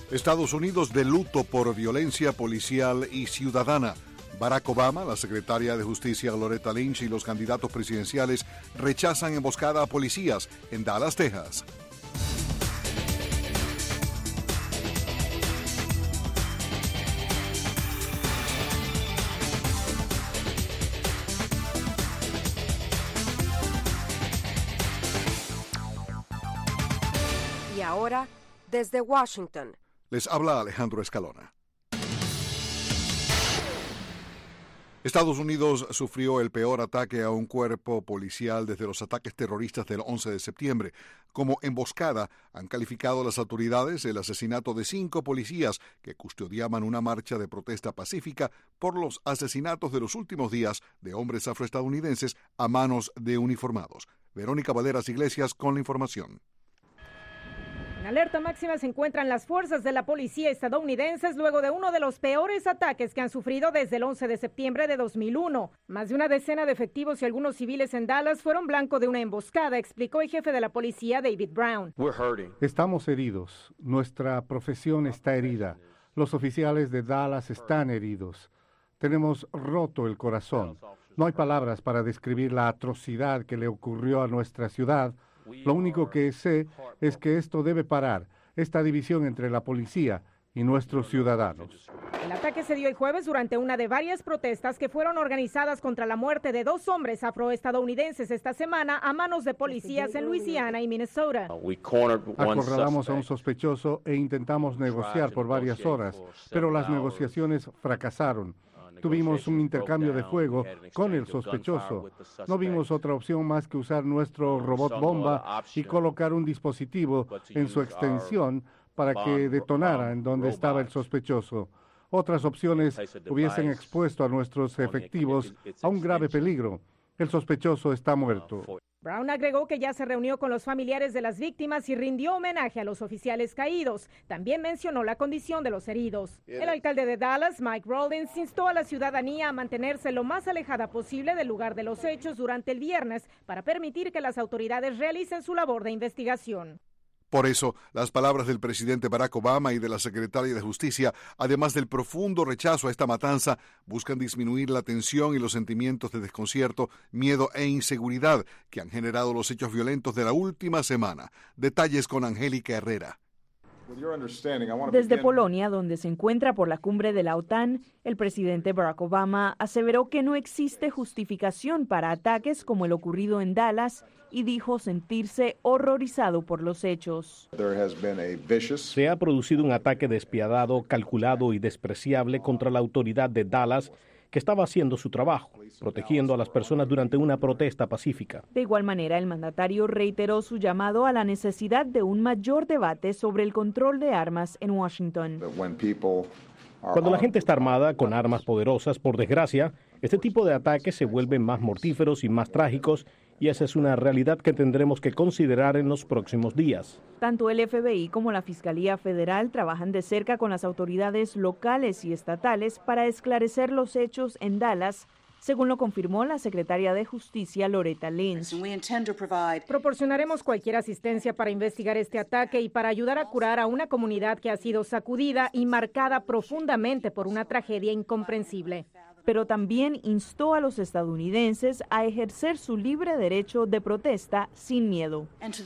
Estados Unidos de luto por violencia policial y ciudadana. Barack Obama, la secretaria de Justicia Loretta Lynch y los candidatos presidenciales rechazan emboscada a policías en Dallas, Texas. Y ahora, desde Washington, les habla Alejandro Escalona. Estados Unidos sufrió el peor ataque a un cuerpo policial desde los ataques terroristas del 11 de septiembre. Como emboscada, han calificado las autoridades el asesinato de 5 policías que custodiaban una marcha de protesta pacífica por los asesinatos de los últimos días de hombres afroestadounidenses a manos de uniformados. Verónica Valderas Iglesias con la información. En alerta máxima se encuentran las fuerzas de la policía estadounidenses luego de uno de los peores ataques que han sufrido desde el 11 de septiembre de 2001. Más de una decena de efectivos y algunos civiles en Dallas fueron blanco de una emboscada, explicó el jefe de la policía, David Brown. Estamos heridos. Nuestra profesión está herida. Los oficiales de Dallas están heridos. Tenemos roto el corazón. No hay palabras para describir la atrocidad que le ocurrió a nuestra ciudad. Lo único que sé es que esto debe parar, esta división entre la policía y nuestros ciudadanos. El ataque se dio el jueves durante una de varias protestas que fueron organizadas contra la muerte de 2 hombres afroestadounidenses esta semana a manos de policías en Luisiana y Minnesota. Acorralamos a un sospechoso e intentamos negociar por varias horas, pero las negociaciones fracasaron. Tuvimos un intercambio de fuego con el sospechoso. No vimos otra opción más que usar nuestro robot bomba y colocar un dispositivo en su extensión para que detonara en donde estaba el sospechoso. Otras opciones hubiesen expuesto a nuestros efectivos a un grave peligro. El sospechoso está muerto. Brown agregó que ya se reunió con los familiares de las víctimas y rindió homenaje a los oficiales caídos. También mencionó la condición de los heridos. El alcalde de Dallas, Mike Rawlins, instó a la ciudadanía a mantenerse lo más alejada posible del lugar de los hechos durante el viernes para permitir que las autoridades realicen su labor de investigación. Por eso, las palabras del presidente Barack Obama y de la secretaria de Justicia, además del profundo rechazo a esta matanza, buscan disminuir la tensión y los sentimientos de desconcierto, miedo e inseguridad que han generado los hechos violentos de la última semana. Detalles con Angélica Herrera. Desde Polonia, donde se encuentra por la cumbre de la OTAN, el presidente Barack Obama aseveró que no existe justificación para ataques como el ocurrido en Dallas y dijo sentirse horrorizado por los hechos. Se ha producido un ataque despiadado, calculado y despreciable contra la autoridad de Dallas, que estaba haciendo su trabajo, protegiendo a las personas durante una protesta pacífica. De igual manera, el mandatario reiteró su llamado a la necesidad de un mayor debate sobre el control de armas en Washington. Cuando la gente está armada con armas poderosas, por desgracia, este tipo de ataques se vuelven más mortíferos y más trágicos, y esa es una realidad que tendremos que considerar en los próximos días. Tanto el FBI como la Fiscalía Federal trabajan de cerca con las autoridades locales y estatales para esclarecer los hechos en Dallas, según lo confirmó la secretaria de Justicia Loretta Lynch. Proporcionaremos cualquier asistencia para investigar este ataque y para ayudar a curar a una comunidad que ha sido sacudida y marcada profundamente por una tragedia incomprensible. Pero también instó a los estadounidenses a ejercer su libre derecho de protesta sin miedo.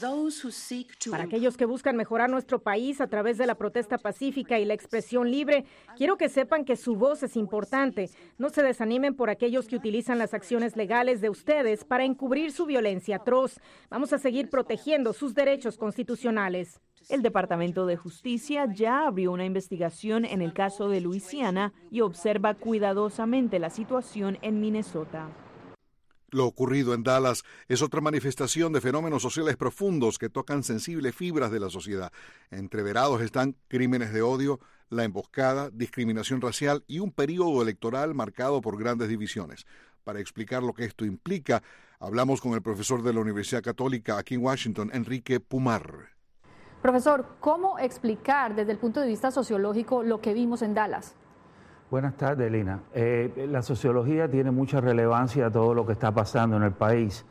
Para aquellos que buscan mejorar nuestro país a través de la protesta pacífica y la expresión libre, quiero que sepan que su voz es importante. No se desanimen por aquellos que utilizan las acciones legales de ustedes para encubrir su violencia atroz. Vamos a seguir protegiendo sus derechos constitucionales. El Departamento de Justicia ya abrió una investigación en el caso de Luisiana y observa cuidadosamente la situación en Minnesota. Lo ocurrido en Dallas es otra manifestación de fenómenos sociales profundos que tocan sensibles fibras de la sociedad. Entreverados están crímenes de odio, la emboscada, discriminación racial y un período electoral marcado por grandes divisiones. Para explicar lo que esto implica, hablamos con el profesor de la Universidad Católica aquí en Washington, Enrique Pumar. Profesor, ¿cómo explicar desde el punto de vista sociológico lo que vimos en Dallas? Buenas tardes, Lina. La sociología tiene mucha relevancia a todo lo que está pasando en el país.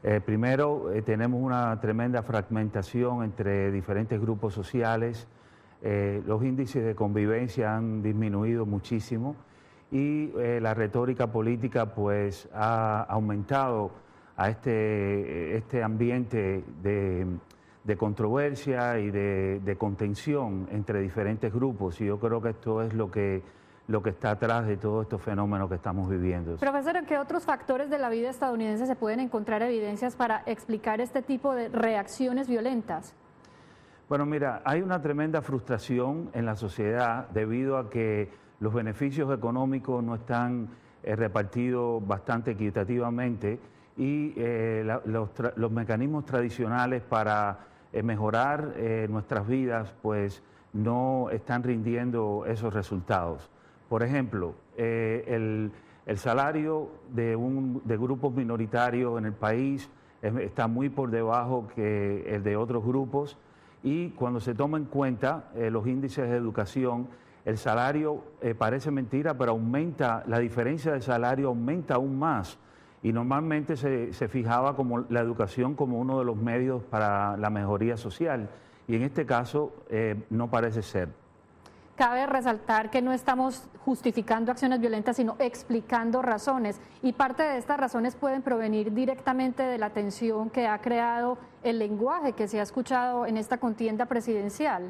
Primero, tenemos una tremenda fragmentación entre diferentes grupos sociales. los índices de convivencia han disminuido muchísimo y la retórica política pues ha aumentado a este ambiente de controversia y de contención entre diferentes grupos, y yo creo que esto es lo que está atrás de todos estos fenómenos que estamos viviendo. Profesor, ¿en qué otros factores de la vida estadounidense se pueden encontrar evidencias para explicar este tipo de reacciones violentas? Bueno, mira, hay una tremenda frustración en la sociedad debido a que los beneficios económicos no están repartidos bastante equitativamente y los mecanismos tradicionales para mejorar nuestras vidas pues no están rindiendo esos resultados. Por ejemplo, el salario de grupos minoritarios en el país está muy por debajo que el de otros grupos, y cuando se toma en cuenta los índices de educación, el salario parece mentira, pero aumenta, la diferencia de salario aumenta aún más, y normalmente se fijaba como la educación como uno de los medios para la mejoría social, y en este caso no parece ser. Cabe resaltar que no estamos justificando acciones violentas, sino explicando razones. Y parte de estas razones pueden provenir directamente de la tensión que ha creado el lenguaje que se ha escuchado en esta contienda presidencial.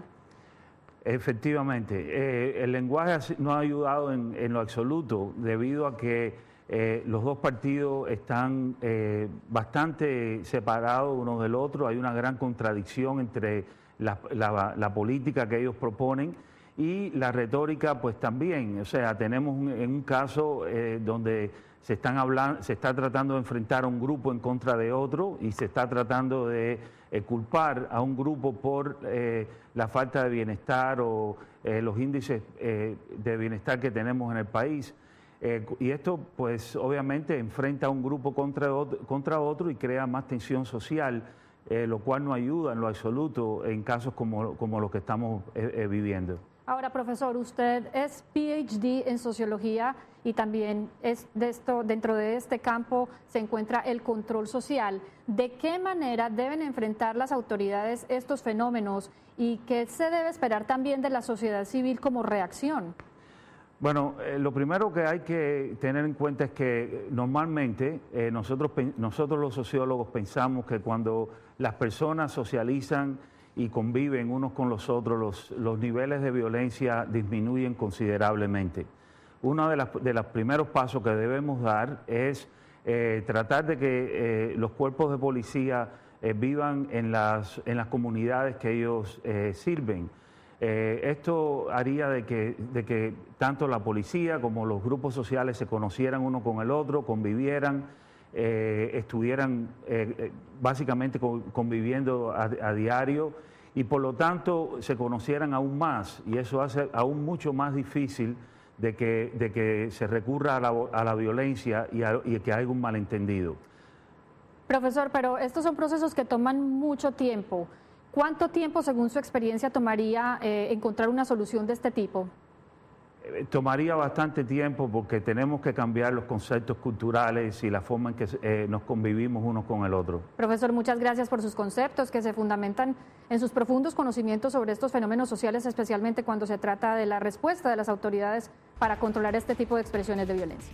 Efectivamente, el lenguaje no ha ayudado en lo absoluto, debido a que los dos partidos están bastante separados uno del otro. Hay una gran contradicción entre la política que ellos proponen y la retórica pues también. O sea, tenemos en un caso donde se está tratando de enfrentar a un grupo en contra de otro, y se está tratando de culpar a un grupo por la falta de bienestar o los índices de bienestar que tenemos en el país. Y esto pues obviamente enfrenta a un grupo contra otro y crea más tensión social, lo cual no ayuda en lo absoluto en casos como los que estamos viviendo. Ahora, profesor, usted es PhD en sociología y también dentro de este campo se encuentra el control social. ¿De qué manera deben enfrentar las autoridades estos fenómenos y qué se debe esperar también de la sociedad civil como reacción? Bueno, lo primero que hay que tener en cuenta es que normalmente nosotros los sociólogos pensamos que cuando las personas socializan y conviven unos con los otros, los niveles de violencia disminuyen considerablemente. Uno de los primeros pasos que debemos dar es tratar de que los cuerpos de policía vivan en las comunidades que ellos sirven. Esto haría de que tanto la policía como los grupos sociales se conocieran uno con el otro, convivieran, estuvieran básicamente conviviendo a diario, y por lo tanto se conocieran aún más, y eso hace aún mucho más difícil de que se recurra a la violencia y que haya un malentendido. Profesor, pero estos son procesos que toman mucho tiempo. ¿Cuánto tiempo, según su experiencia, tomaría encontrar una solución de este tipo? Tomaría bastante tiempo porque tenemos que cambiar los conceptos culturales y la forma en que nos convivimos unos con el otro. Profesor, muchas gracias por sus conceptos que se fundamentan en sus profundos conocimientos sobre estos fenómenos sociales, especialmente cuando se trata de la respuesta de las autoridades para controlar este tipo de expresiones de violencia.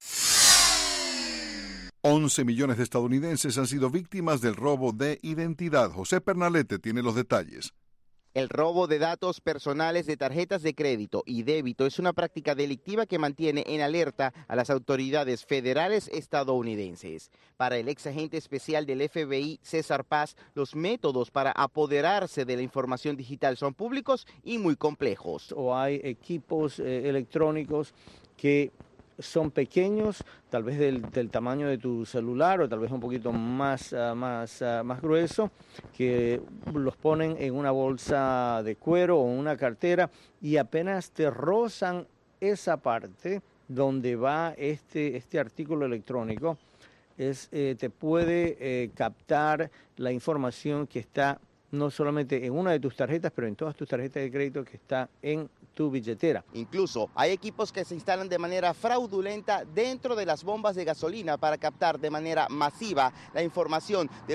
11 millones de estadounidenses han sido víctimas del robo de identidad. José Pernalete tiene los detalles. El robo de datos personales de tarjetas de crédito y débito es una práctica delictiva que mantiene en alerta a las autoridades federales estadounidenses. Para el ex agente especial del FBI, César Paz, los métodos para apoderarse de la información digital son públicos y muy complejos. O hay equipos electrónicos que son pequeños, tal vez del tamaño de tu celular o tal vez un poquito más grueso, que los ponen en una bolsa de cuero o una cartera y apenas te rozan esa parte donde va este artículo electrónico, te puede captar la información que está no solamente en una de tus tarjetas, pero en todas tus tarjetas de crédito que está en tu billetera. Incluso hay equipos que se instalan de manera fraudulenta dentro de las bombas de gasolina para captar de manera masiva la información de